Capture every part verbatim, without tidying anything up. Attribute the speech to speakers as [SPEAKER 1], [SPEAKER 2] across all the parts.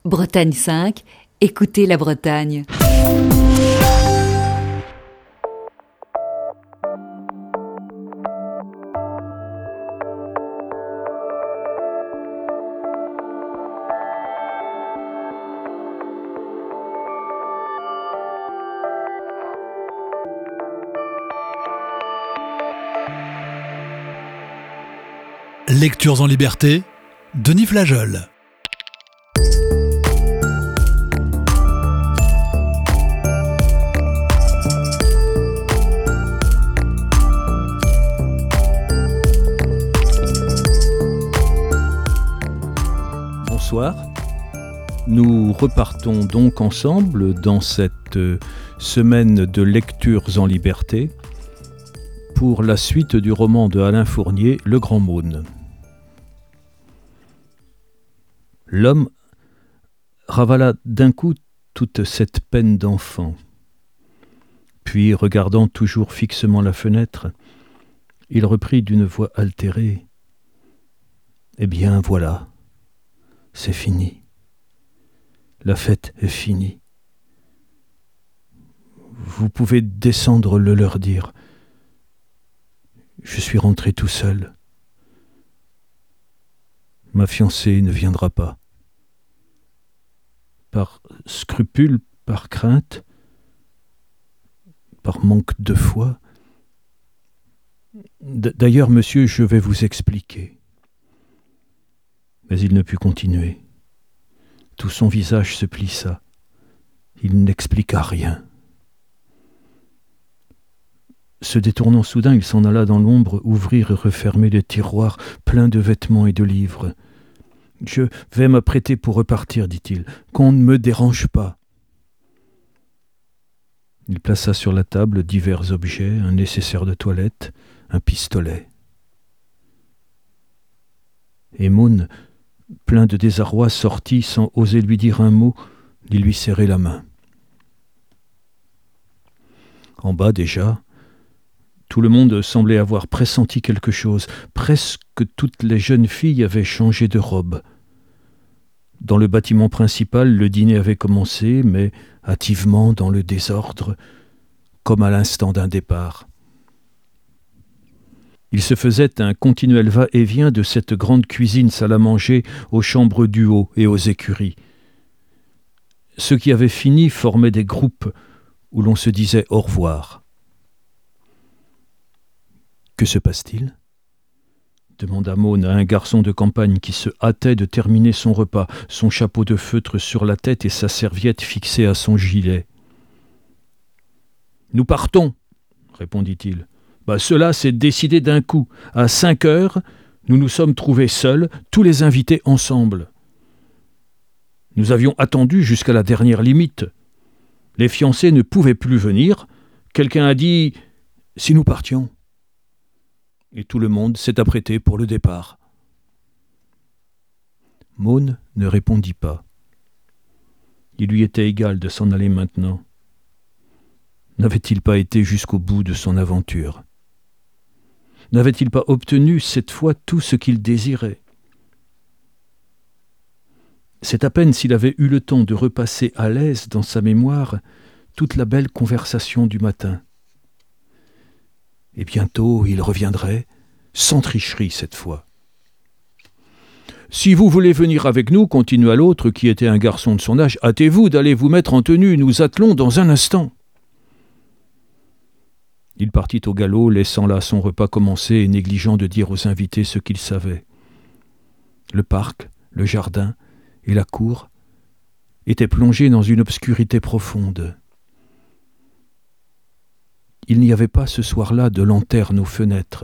[SPEAKER 1] Bretagne cinq, écoutez la Bretagne.
[SPEAKER 2] Lectures en liberté, Denis Flageol.
[SPEAKER 3] Bonsoir. Nous repartons donc ensemble dans cette semaine de lectures en liberté pour la suite du roman de Alain Fournier, Le Grand Mône. L'homme ravala d'un coup toute cette peine d'enfant. Puis, regardant toujours fixement la fenêtre, il reprit d'une voix altérée. « Eh bien, voilà, c'est fini. La fête est finie. Vous pouvez descendre le leur dire. Je suis rentré tout seul. Ma fiancée ne viendra pas. Par scrupule, par crainte, par manque de foi. D- D'ailleurs, monsieur, je vais vous expliquer. » Mais il ne put continuer. Tout son visage se plissa. Il n'expliqua rien. Se détournant soudain, il s'en alla dans l'ombre, ouvrir et refermer les tiroirs pleins de vêtements et de livres. « Je vais m'apprêter pour repartir, dit-il, qu'on ne me dérange pas. » Il plaça sur la table divers objets, un nécessaire de toilette, un pistolet. Et Mône, plein de désarroi, sortit sans oser lui dire un mot, ni lui serrer la main. En bas déjà, tout le monde semblait avoir pressenti quelque chose. Presque toutes les jeunes filles avaient changé de robe. Dans le bâtiment principal, le dîner avait commencé, mais hâtivement dans le désordre, comme à l'instant d'un départ. Il se faisait un continuel va-et-vient de cette grande cuisine salle à manger aux chambres du haut et aux écuries. Ceux qui avaient fini formaient des groupes où l'on se disait au revoir. « Que se passe-t-il » demanda Mône à un garçon de campagne qui se hâtait de terminer son repas, son chapeau de feutre sur la tête et sa serviette fixée à son gilet. « Nous partons, répondit-il. Bah, cela s'est décidé d'un coup. À cinq heures, nous nous sommes trouvés seuls, tous les invités ensemble. Nous avions attendu jusqu'à la dernière limite. Les fiancés ne pouvaient plus venir. Quelqu'un a dit « Si nous partions ?» Et tout le monde s'est apprêté pour le départ. Mône ne répondit pas. Il lui était égal de s'en aller maintenant. N'avait-il pas été jusqu'au bout de son aventure ? N'avait-il pas obtenu cette fois tout ce qu'il désirait ? C'est à peine s'il avait eu le temps de repasser à l'aise dans sa mémoire toute la belle conversation du matin. Et bientôt il reviendrait, sans tricherie cette fois. « Si vous voulez venir avec nous, continua l'autre, qui était un garçon de son âge, hâtez-vous d'aller vous mettre en tenue, nous attelons dans un instant. » Il partit au galop, laissant là son repas commencé et négligeant de dire aux invités ce qu'il savait. Le parc, le jardin et la cour étaient plongés dans une obscurité profonde. Il n'y avait pas ce soir-là de lanterne aux fenêtres.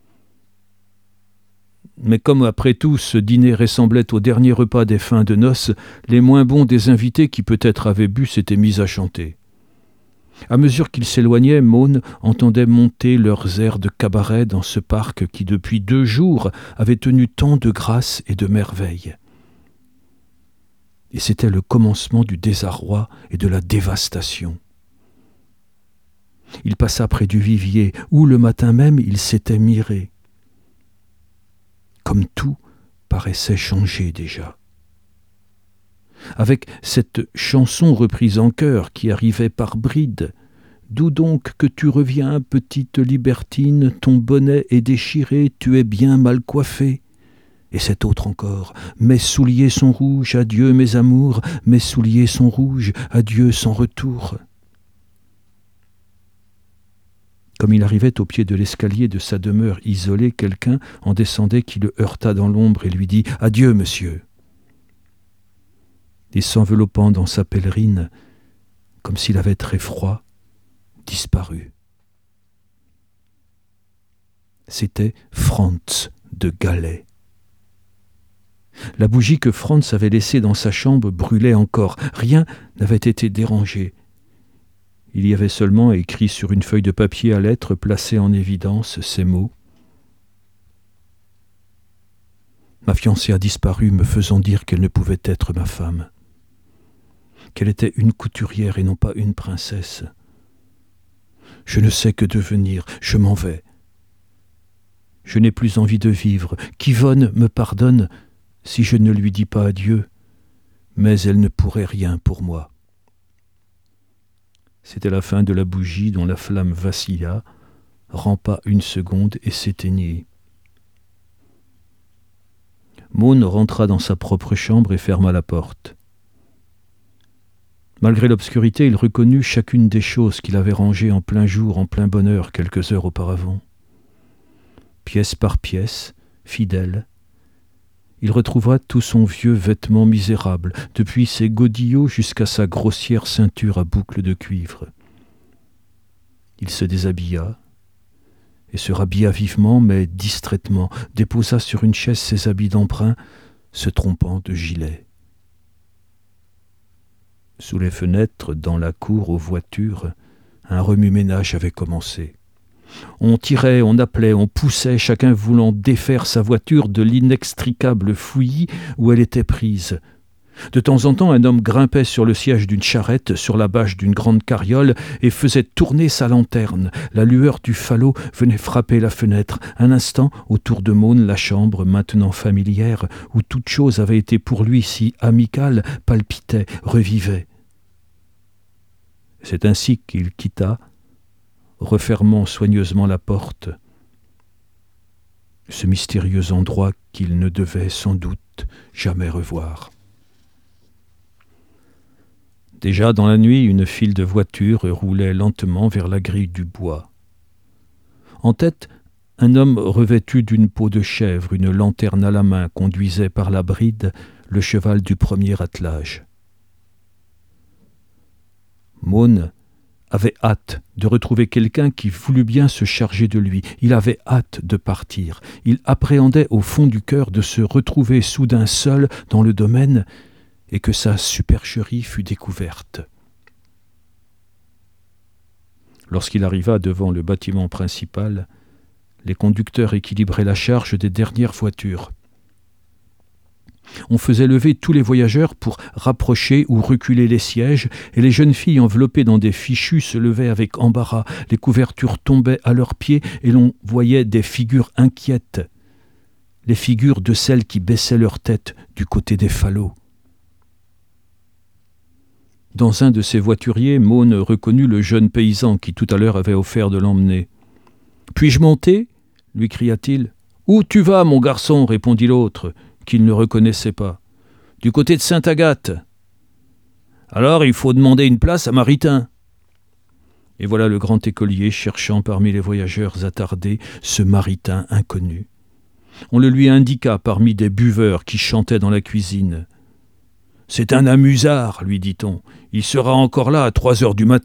[SPEAKER 3] Mais comme après tout ce dîner ressemblait au dernier repas des fins de noces, les moins bons des invités qui peut-être avaient bu s'étaient mis à chanter. À mesure qu'ils s'éloignaient, Mône entendait monter leurs airs de cabaret dans ce parc qui, depuis deux jours, avait tenu tant de grâce et de merveille. Et c'était le commencement du désarroi et de la dévastation. Il passa près du vivier, où le matin même il s'était miré. Comme tout paraissait changé déjà. avec cette chanson reprise en chœur qui arrivait par brides. D'où donc que tu reviens, petite libertine, ton bonnet est déchiré, tu es bien mal coiffée. Et cette autre encore, mes souliers sont rouges, adieu mes amours, mes souliers sont rouges, adieu sans retour. Comme il arrivait au pied de l'escalier de sa demeure isolée, quelqu'un en descendait qui le heurta dans l'ombre et lui dit « Adieu, monsieur !» Et s'enveloppant dans sa pèlerine, comme s'il avait très froid, disparut. C'était Franz de Galais. La bougie que Franz avait laissée dans sa chambre brûlait encore. Rien n'avait été dérangé. Il y avait seulement écrit sur une feuille de papier à lettres placée en évidence ces mots. « Ma fiancée a disparu, me faisant dire qu'elle ne pouvait être ma femme, qu'elle était une couturière et non pas une princesse. Je ne sais que devenir, je m'en vais. Je n'ai plus envie de vivre. Qu'Yvonne me pardonne si je ne lui dis pas adieu, mais elle ne pourrait rien pour moi. » C'était la fin de la bougie dont la flamme vacilla, rampa une seconde et s'éteignit. Maune rentra dans sa propre chambre et ferma la porte. Malgré l'obscurité, il reconnut chacune des choses qu'il avait rangées en plein jour, en plein bonheur, quelques heures auparavant. Pièce par pièce, fidèle, il retrouva tout son vieux vêtement misérable, depuis ses godillots jusqu'à sa grossière ceinture à boucles de cuivre. Il se déshabilla et se rhabilla vivement, mais distraitement, déposa sur une chaise ses habits d'emprunt, se trompant de gilet. Sous les fenêtres, dans la cour, aux voitures, un remue-ménage avait commencé. On tirait, on appelait, on poussait, chacun voulant défaire sa voiture de l'inextricable fouillis où elle était prise. De temps en temps, un homme grimpait sur le siège d'une charrette, sur la bâche d'une grande carriole, et faisait tourner sa lanterne. La lueur du falot venait frapper la fenêtre. Un instant, autour de Maune, la chambre, maintenant familière, où toute chose avait été pour lui si amicale, palpitait, revivait. C'est ainsi qu'il quitta, refermant soigneusement la porte, ce mystérieux endroit qu'il ne devait sans doute jamais revoir. Déjà dans la nuit, une file de voitures roulait lentement vers la grille du bois. En tête, un homme revêtu d'une peau de chèvre, une lanterne à la main, conduisait par la bride le cheval du premier attelage. Maune avait hâte de retrouver quelqu'un qui voulût bien se charger de lui. Il avait hâte de partir. Il appréhendait au fond du cœur de se retrouver soudain seul dans le domaine et que sa supercherie fût découverte. Lorsqu'il arriva devant le bâtiment principal, les conducteurs équilibraient la charge des dernières voitures. On faisait lever tous les voyageurs pour rapprocher ou reculer les sièges, et les jeunes filles enveloppées dans des fichus se levaient avec embarras. Les couvertures tombaient à leurs pieds et l'on voyait des figures inquiètes, les figures de celles qui baissaient leur tête du côté des falots. Dans un de ces voituriers, Maune reconnut le jeune paysan qui tout à l'heure avait offert de l'emmener. « Puis-je monter ?» lui cria-t-il. « Où tu vas, mon garçon ?» répondit l'autre, qu'il ne reconnaissait pas. « Du côté de Sainte-Agathe. »« Alors il faut demander une place à Maritain. » Et voilà le grand écolier cherchant parmi les voyageurs attardés ce Maritain inconnu. On le lui indiqua parmi des buveurs qui chantaient dans la cuisine. « C'est un amusard, lui dit-on. Il sera encore là à trois heures du matin. »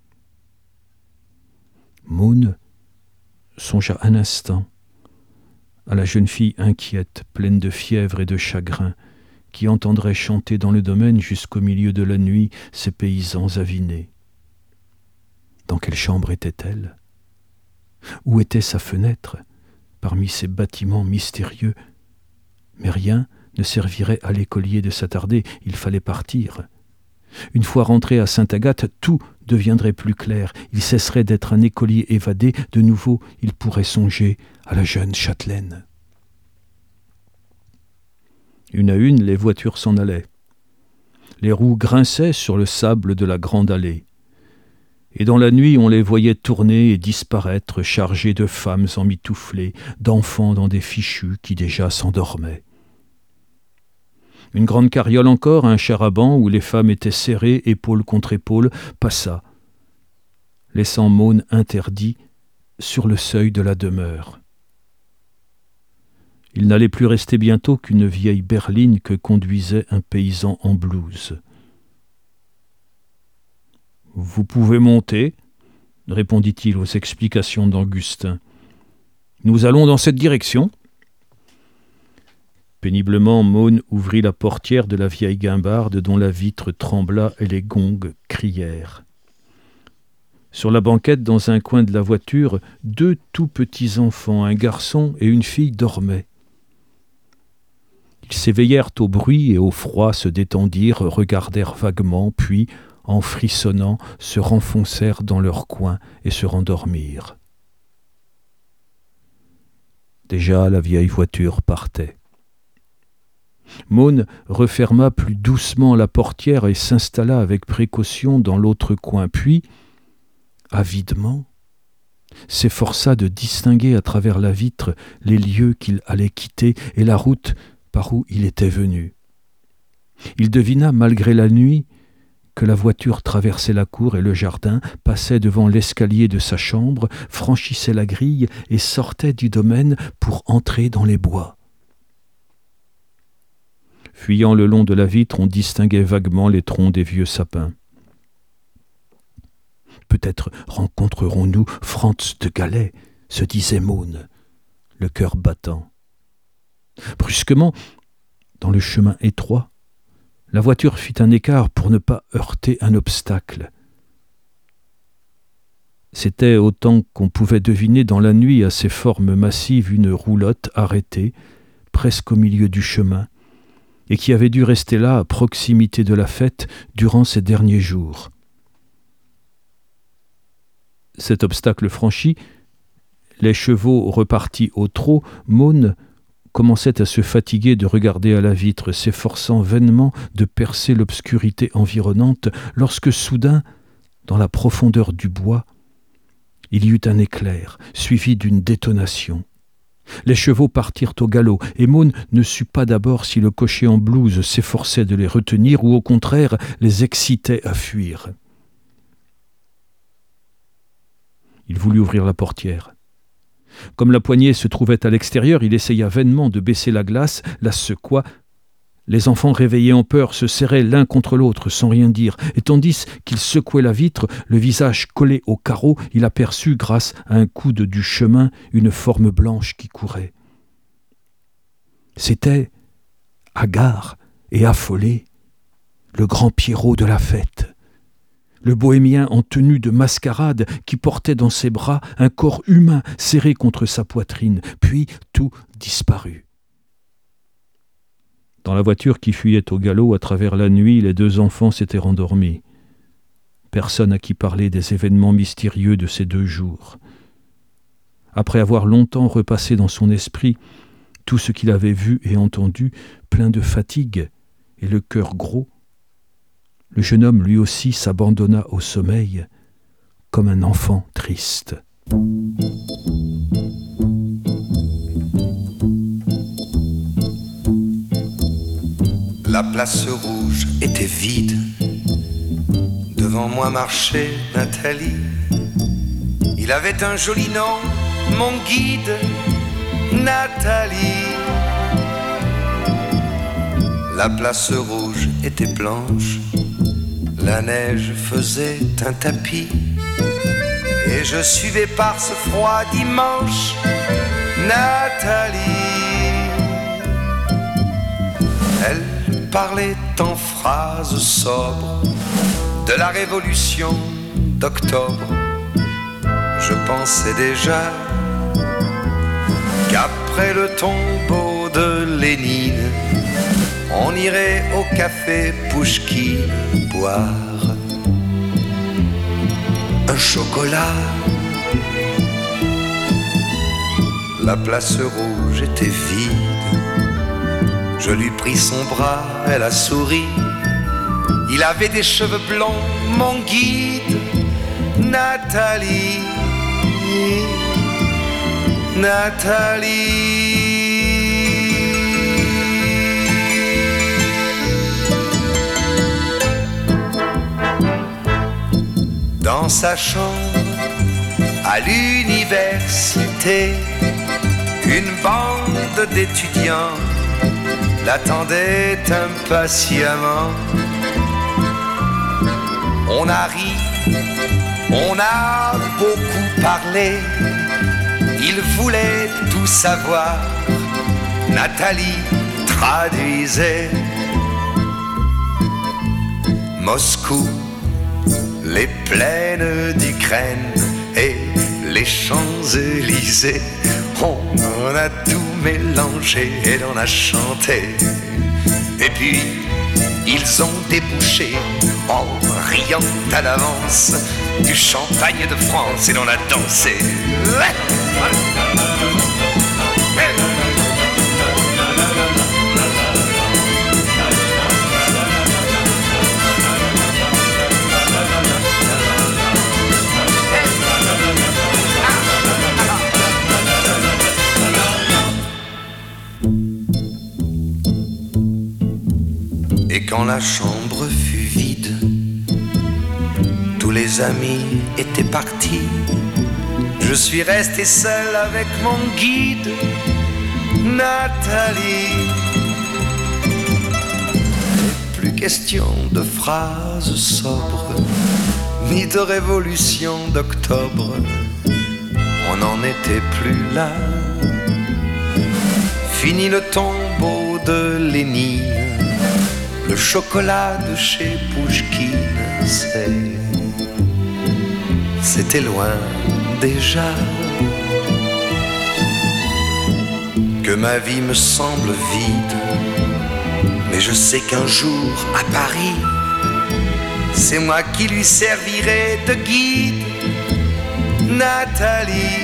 [SPEAKER 3] Maune songea un instant à la jeune fille inquiète, pleine de fièvre et de chagrin, qui entendrait chanter dans le domaine jusqu'au milieu de la nuit ces paysans avinés. Dans quelle chambre était-elle? Où était sa fenêtre, parmi ces bâtiments mystérieux? Mais rien ne servirait à l'écolier de s'attarder, il fallait partir. Une fois rentré à Sainte-Agathe, tout deviendrait plus clair. Il cesserait d'être un écolier évadé. De nouveau, il pourrait songer à la jeune châtelaine. Une à une, les voitures s'en allaient. Les roues grinçaient sur le sable de la grande allée. Et dans la nuit, on les voyait tourner et disparaître, chargés de femmes emmitouflées, d'enfants dans des fichus qui déjà s'endormaient. Une grande carriole encore, un char-à-banc où les femmes étaient serrées, épaule contre épaule, passa, laissant Maude interdit sur le seuil de la demeure. Il n'allait plus rester bientôt qu'une vieille berline que conduisait un paysan en blouse. « Vous pouvez monter, » répondit-il aux explications d'Augustin. « Nous allons dans cette direction. » Péniblement, Maude ouvrit la portière de la vieille guimbarde dont la vitre trembla et les gongs crièrent. Sur la banquette, dans un coin de la voiture, deux tout petits enfants, un garçon et une fille, dormaient. Ils s'éveillèrent au bruit et au froid, se détendirent, regardèrent vaguement, puis, en frissonnant, se renfoncèrent dans leur coin et se rendormirent. Déjà la vieille voiture partait. Maude referma plus doucement la portière et s'installa avec précaution dans l'autre coin, puis, avidement, s'efforça de distinguer à travers la vitre les lieux qu'il allait quitter et la route par où il était venu. Il devina, malgré la nuit, que la voiture traversait la cour et le jardin, passait devant l'escalier de sa chambre, franchissait la grille et sortait du domaine pour entrer dans les bois. Fuyant le long de la vitre, on distinguait vaguement les troncs des vieux sapins. « Peut-être rencontrerons-nous Franz de Galais », se disait Maude, le cœur battant. Brusquement, dans le chemin étroit, la voiture fit un écart pour ne pas heurter un obstacle. C'était, autant qu'on pouvait deviner dans la nuit à ses formes massives, une roulotte arrêtée, presque au milieu du chemin, et qui avait dû rester là à proximité de la fête durant ces derniers jours. Cet obstacle franchi, les chevaux repartis au trot, Maude commençait à se fatiguer de regarder à la vitre, s'efforçant vainement de percer l'obscurité environnante, lorsque soudain, dans la profondeur du bois, il y eut un éclair, suivi d'une détonation. Les chevaux partirent au galop, et Maude ne sut pas d'abord si le cocher en blouse s'efforçait de les retenir ou au contraire les excitait à fuir. Il voulut ouvrir la portière. Comme la poignée se trouvait à l'extérieur, il essaya vainement de baisser la glace, la secoua. Les enfants réveillés en peur se serraient l'un contre l'autre sans rien dire, et tandis qu'il secouait la vitre, le visage collé au carreau, il aperçut, grâce à un coude du chemin, une forme blanche qui courait. C'était, hagard et affolé, le grand Pierrot de la fête. Le bohémien en tenue de mascarade qui portait dans ses bras un corps humain serré contre sa poitrine, puis tout disparut. Dans la voiture qui fuyait au galop à travers la nuit, les deux enfants s'étaient rendormis. Personne à qui parler des événements mystérieux de ces deux jours. Après avoir longtemps repassé dans son esprit tout ce qu'il avait vu et entendu, plein de fatigue et le cœur gros, le jeune homme lui aussi s'abandonna au sommeil comme un enfant triste.
[SPEAKER 4] La place rouge était vide. Devant moi marchait Nathalie. Il avait un joli nom, mon guide, Nathalie. La place rouge était blanche. La neige faisait un tapis et je suivais par ce froid dimanche Nathalie. Elle parlait en phrases sobres de la révolution d'octobre. Je pensais déjà qu'après le tombeau de Lénine, on irait au café Pouchkine boire un chocolat. La place rouge était vide. Je lui pris son bras, elle a souri. Il avait des cheveux blonds, mon guide, Nathalie, Nathalie. Dans sa chambre, à l'université, une bande d'étudiants l'attendait impatiemment. On a ri, on a beaucoup parlé, il voulait tout savoir, Nathalie traduisait. Moscou, les plaines d'Ukraine et les Champs-Élysées, on en a tout mélangé et l'on a chanté. Et puis ils ont débouché en riant à l'avance du champagne de France et l'on a dansé. Et quand la chambre fut vide, tous les amis étaient partis. Je suis resté seul avec mon guide, Nathalie. Plus question de phrases sobres, ni de révolution d'octobre. On n'en était plus là. Fini le tombeau de Lénine, le chocolat de chez Pouchkine, c'est... c'était loin déjà. Que ma vie me semble vide, mais je sais qu'un jour à Paris, c'est moi qui lui servirai de guide, Nathalie,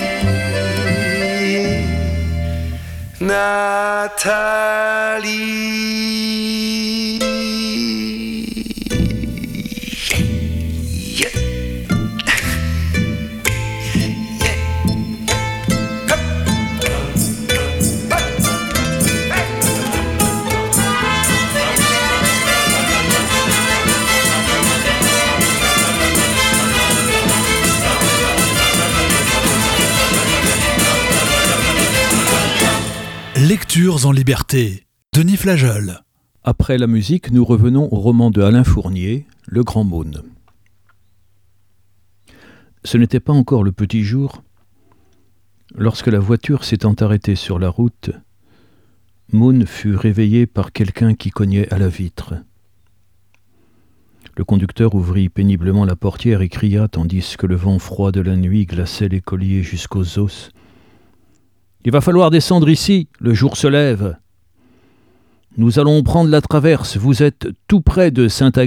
[SPEAKER 4] Nathalie.
[SPEAKER 2] Lectures en liberté, Denis Flageol.
[SPEAKER 3] Après la musique, nous revenons au roman de Alain Fournier, Le Grand Mône. Ce n'était pas encore le petit jour, lorsque la voiture s'étant arrêtée sur la route, Mône fut réveillé par quelqu'un qui cognait à la vitre. Le conducteur ouvrit péniblement la portière et cria, tandis que le vent froid de la nuit glaçait l'écolier jusqu'aux os. « Il va falloir descendre ici, le jour se lève. Nous allons prendre la traverse, vous êtes tout près de Sainte-Agathe. »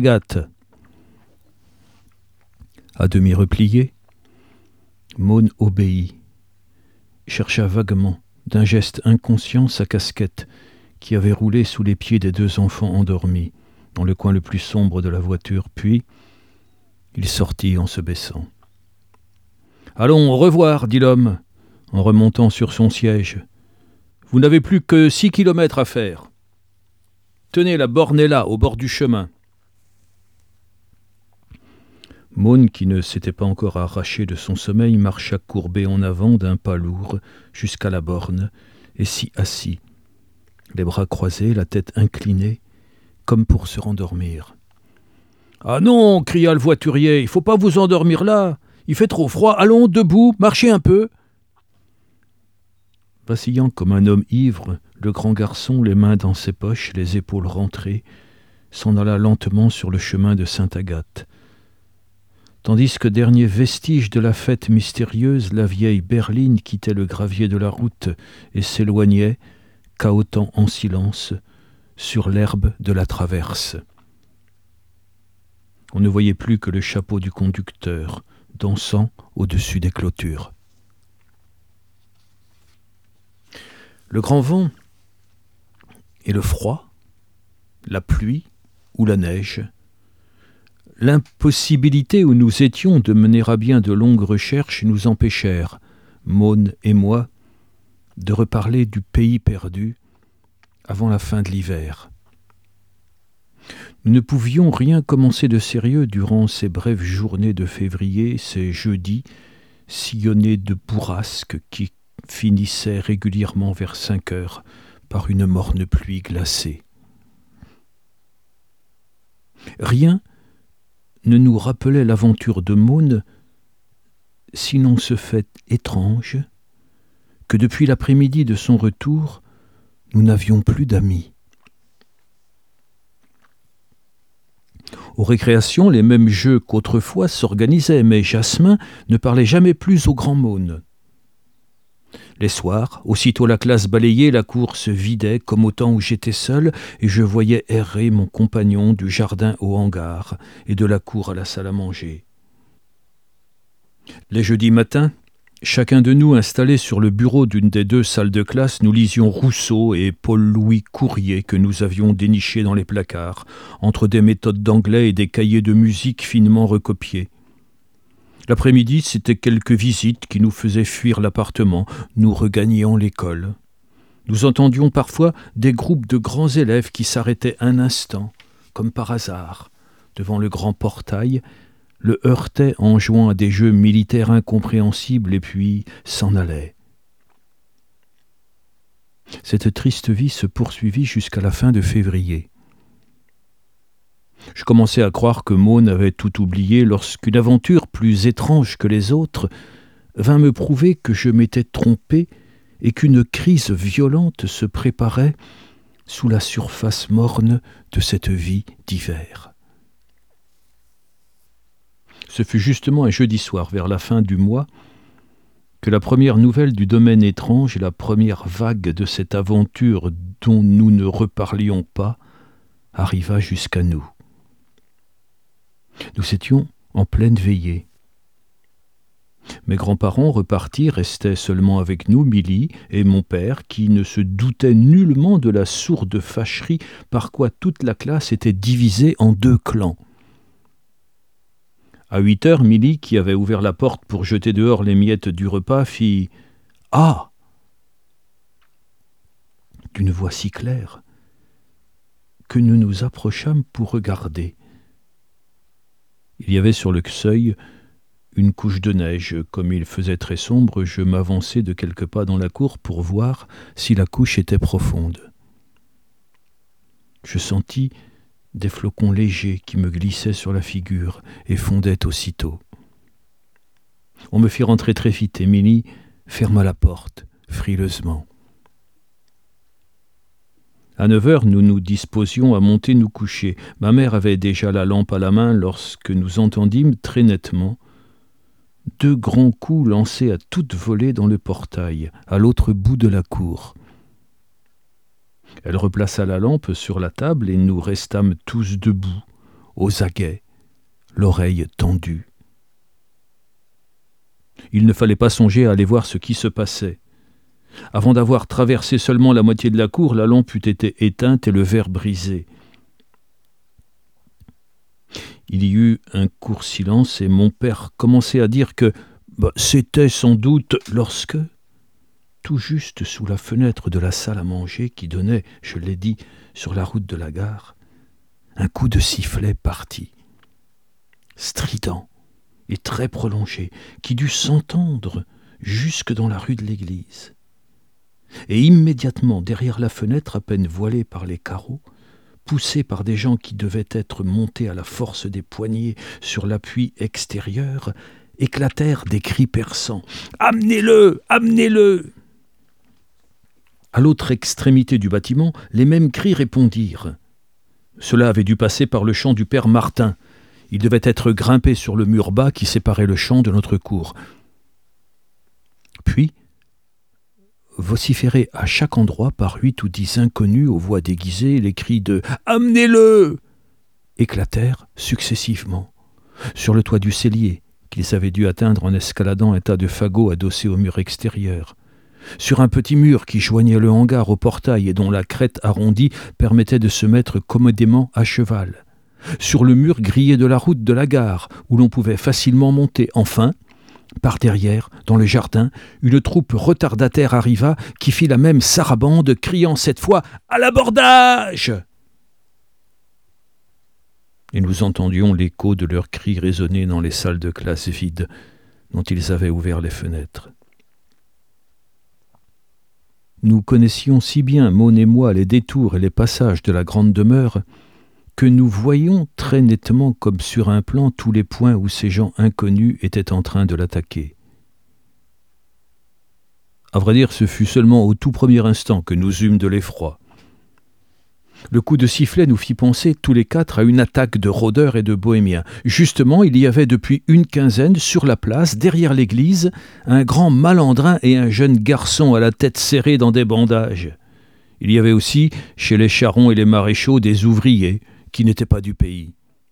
[SPEAKER 3] À demi replié, Mône obéit, chercha vaguement, d'un geste inconscient, sa casquette qui avait roulé sous les pieds des deux enfants endormis, dans le coin le plus sombre de la voiture, puis il sortit en se baissant. « Allons, au revoir, dit l'homme, en remontant sur son siège. « Vous n'avez plus que six kilomètres à faire. Tenez, la borne est là, au bord du chemin. » Mône, qui ne s'était pas encore arraché de son sommeil, marcha courbé en avant d'un pas lourd jusqu'à la borne et s'y assit, les bras croisés, la tête inclinée, comme pour se rendormir. « Ah non !» cria le voiturier, « il faut pas vous endormir là. Il fait trop froid. Allons, debout, marchez un peu. » Vacillant comme un homme ivre, le grand garçon, les mains dans ses poches, les épaules rentrées, s'en alla lentement sur le chemin de Sainte-Agathe. Tandis que, dernier vestige de la fête mystérieuse, la vieille berline quittait le gravier de la route et s'éloignait, cahotant en silence, sur l'herbe de la traverse. On ne voyait plus que le chapeau du conducteur, dansant au-dessus des clôtures. Le grand vent et le froid, la pluie ou la neige L'impossibilité où nous étions de mener à bien de longues recherches nous empêchèrent, Maude et moi, de reparler du pays perdu avant la fin de l'hiver. Nous ne pouvions rien commencer de sérieux durant ces brèves journées de février, ces jeudis sillonnés de bourrasques qui finissaient régulièrement vers cinq heures par une morne pluie glacée. Rien ne nous rappelait l'aventure de Maude, sinon ce fait étrange que depuis l'après-midi de son retour, nous n'avions plus d'amis. Aux récréations, les mêmes jeux qu'autrefois s'organisaient, mais Jasmin ne parlait jamais plus au grand Maude. Les soirs, aussitôt la classe balayée, la cour se vidait comme au temps où j'étais seul, et je voyais errer mon compagnon du jardin au hangar et de la cour à la salle à manger. Les jeudis matins, chacun de nous installé sur le bureau d'une des deux salles de classe, nous lisions Rousseau et Paul-Louis Courier que nous avions dénichés dans les placards, entre des méthodes d'anglais et des cahiers de musique finement recopiés. L'après-midi, c'était quelques visites qui nous faisaient fuir l'appartement. Nous regagnions l'école. Nous entendions parfois des groupes de grands élèves qui s'arrêtaient un instant, comme par hasard, devant le grand portail, le heurtaient en jouant à des jeux militaires incompréhensibles et puis s'en allaient. Cette triste vie se poursuivit jusqu'à la fin de février. Je commençais à croire que Maude avait tout oublié lorsqu'une aventure plus étrange que les autres vint me prouver que je m'étais trompé et qu'une crise violente se préparait sous la surface morne de cette vie d'hiver. Ce fut justement un jeudi soir, vers la fin du mois, que la première nouvelle du domaine étrange et la première vague de cette aventure dont nous ne reparlions pas arriva jusqu'à nous. Nous étions en pleine veillée. Mes grands-parents repartis, restaient seulement avec nous Milly et mon père, qui ne se doutait nullement de la sourde fâcherie par quoi toute la classe était divisée en deux clans. À huit heures, Milly, qui avait ouvert la porte pour jeter dehors les miettes du repas, fit « Ah !» d'une voix si claire que nous nous approchâmes pour regarder. Il y avait sur le seuil une couche de neige. Comme il faisait très sombre, je m'avançai de quelques pas dans la cour pour voir si la couche était profonde. Je sentis des flocons légers qui me glissaient sur la figure et fondaient aussitôt. On me fit rentrer très vite et Milly ferma la porte frileusement. À neuf heures, nous nous disposions à monter nous coucher. Ma mère avait déjà la lampe à la main lorsque nous entendîmes très nettement deux grands coups lancés à toute volée dans le portail, à l'autre bout de la cour. Elle replaça la lampe sur la table et nous restâmes tous debout, aux aguets, l'oreille tendue. Il ne fallait pas songer à aller voir ce qui se passait. Avant d'avoir traversé seulement la moitié de la cour, la lampe eût été éteinte et le verre brisé. Il y eut un court silence et mon père commençait à dire que bah, c'était sans doute lorsque, tout juste sous la fenêtre de la salle à manger qui donnait, je l'ai dit, sur la route de la gare, un coup de sifflet partit, strident et très prolongé, qui dut s'entendre jusque dans la rue de l'église. Et immédiatement, derrière la fenêtre, à peine voilée par les carreaux, poussée par des gens qui devaient être montés à la force des poignets sur l'appui extérieur, éclatèrent des cris perçants. « Amenez-le! Amenez-le » À l'autre extrémité du bâtiment, les mêmes cris répondirent. Cela avait dû passer par le champ du père Martin. Il devait être grimpé sur le mur bas qui séparait le champ de notre cour. Puis, vociférés à chaque endroit par huit ou dix inconnus aux voix déguisées, les cris de « Amenez-le » éclatèrent successivement sur le toit du cellier qu'ils avaient dû atteindre en escaladant un tas de fagots adossés au mur extérieur, sur un petit mur qui joignait le hangar au portail et dont la crête arrondie permettait de se mettre commodément à cheval, sur le mur grillé de la route de la gare, où l'on pouvait facilement monter. Enfin, par derrière, dans le jardin, une troupe retardataire arriva qui fit la même sarabande, criant cette fois « À l'abordage !» Et nous entendions l'écho de leurs cris résonner dans les salles de classe vides dont ils avaient ouvert les fenêtres. Nous connaissions si bien, Maune et moi, les détours et les passages de la grande demeure, que nous voyions très nettement comme sur un plan tous les points où ces gens inconnus étaient en train de l'attaquer. À vrai dire, ce fut seulement au tout premier instant que nous eûmes de l'effroi. Le coup de sifflet nous fit penser tous les quatre à une attaque de rôdeurs et de bohémiens. Justement, il y avait depuis une quinzaine, sur la place, derrière l'église, un grand malandrin et un jeune garçon à la tête serrée dans des bandages. Il y avait aussi, chez les charrons et les maréchaux, des ouvriers qui n'étaient pas du pays.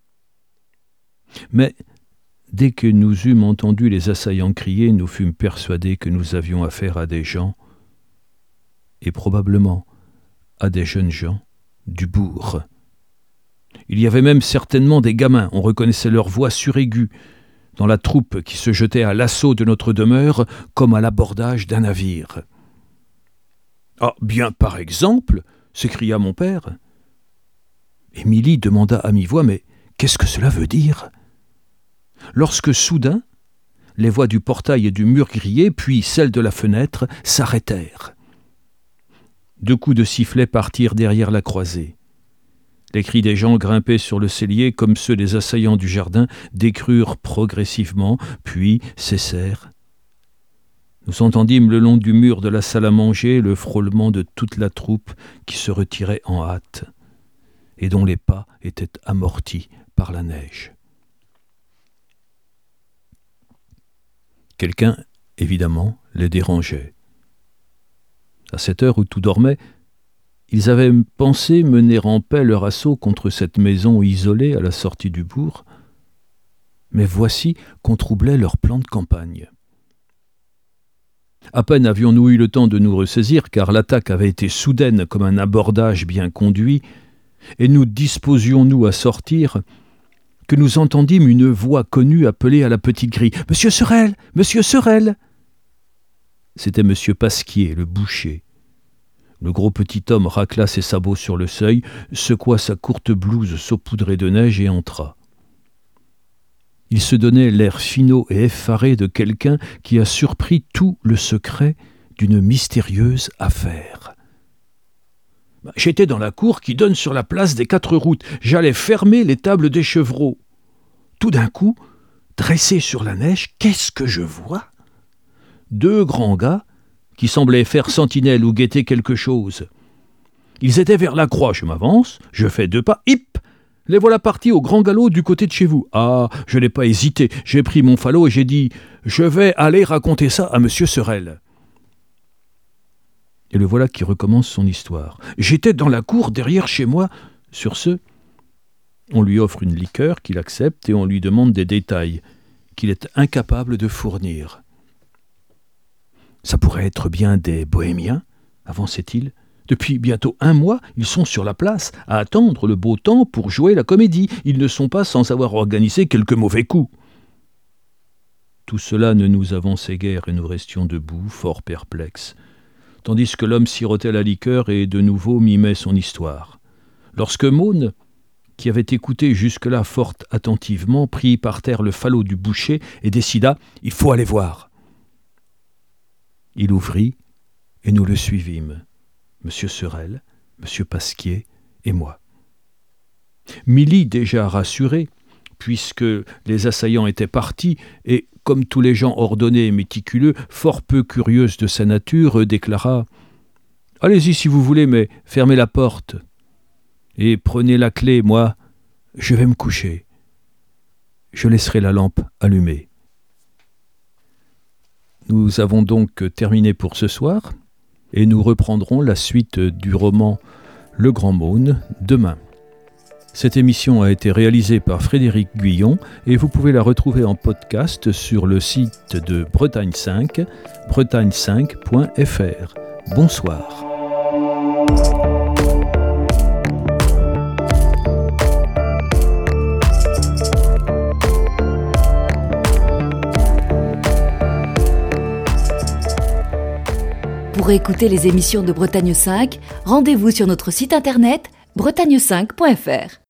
[SPEAKER 3] Mais dès que nous eûmes entendu les assaillants crier, nous fûmes persuadés que nous avions affaire à des gens, et probablement à des jeunes gens, du bourg. Il y avait même certainement des gamins, on reconnaissait leur voix suraiguë, dans la troupe qui se jetait à l'assaut de notre demeure comme à l'abordage d'un navire. « Ah, bien par exemple !» s'écria mon père. Émilie demanda à mi-voix « Mais qu'est-ce que cela veut dire ?» Lorsque soudain, les voix du portail et du mur grillé, puis celles de la fenêtre, s'arrêtèrent. Deux coups de sifflet partirent derrière la croisée. Les cris des gens grimpaient sur le cellier comme ceux des assaillants du jardin, décrurent progressivement, puis cessèrent. Nous entendîmes le long du mur de la salle à manger le frôlement de toute la troupe qui se retirait en hâte et dont les pas étaient amortis par la neige. Quelqu'un, évidemment, les dérangeait. À cette heure où tout dormait, ils avaient pensé mener en paix leur assaut contre cette maison isolée à la sortie du bourg, mais voici qu'on troublait leur plan de campagne. À peine avions-nous eu le temps de nous ressaisir, car l'attaque avait été soudaine comme un abordage bien conduit, et nous disposions-nous à sortir, que nous entendîmes une voix connue appeler à la petite grille « Monsieur Sorel ! Monsieur Sorel !» C'était Monsieur Pasquier, le boucher. Le gros petit homme racla ses sabots sur le seuil, secoua sa courte blouse saupoudrée de neige et entra. Il se donnait l'air finaud et effaré de quelqu'un qui a surpris tout le secret d'une mystérieuse affaire. « J'étais dans la cour qui donne sur la place des Quatre Routes. J'allais fermer l'étable des chevreaux. Tout d'un coup, dressé sur la neige, qu'est-ce que je vois ? Deux grands gars qui semblaient faire sentinelle ou guetter quelque chose. Ils étaient vers la croix, je m'avance, je fais deux pas, hip ! Les voilà partis au grand galop du côté de chez vous. Ah, je n'ai pas hésité, j'ai pris mon falot et j'ai dit « Je vais aller raconter ça à Monsieur Sorel. » Et le voilà qui recommence son histoire. « J'étais dans la cour derrière chez moi. » Sur ce, on lui offre une liqueur qu'il accepte et on lui demande des détails qu'il est incapable de fournir. Ça pourrait être bien des bohémiens, avançait-il. Depuis bientôt un mois, ils sont sur la place, à attendre le beau temps pour jouer la comédie. Ils ne sont pas sans avoir organisé quelques mauvais coups. Tout cela ne nous avançait guère et nous restions debout, fort perplexes, tandis que l'homme sirotait la liqueur et de nouveau mimait son histoire. Lorsque Maune, qui avait écouté jusque-là fort attentivement, prit par terre le falot du boucher et décida « Il faut aller voir ». Il ouvrit et nous le suivîmes. Monsieur Sorel, Monsieur Pasquier et moi. Milly, déjà rassurée, puisque les assaillants étaient partis, et, comme tous les gens ordonnés et méticuleux, fort peu curieuse de sa nature, déclara « Allez-y si vous voulez, mais fermez la porte. Et prenez la clé, moi, je vais me coucher. Je laisserai la lampe allumée. » Nous avons donc terminé pour ce soir. Et nous reprendrons la suite du roman Le Grand Maune demain. Cette émission a été réalisée par Frédéric Guyon et vous pouvez la retrouver en podcast sur le site de Bretagne cinq, bretagne cinq point f r. Bonsoir.
[SPEAKER 1] Pour écouter les émissions de Bretagne cinq, rendez-vous sur notre site internet bretagne cinq point f r.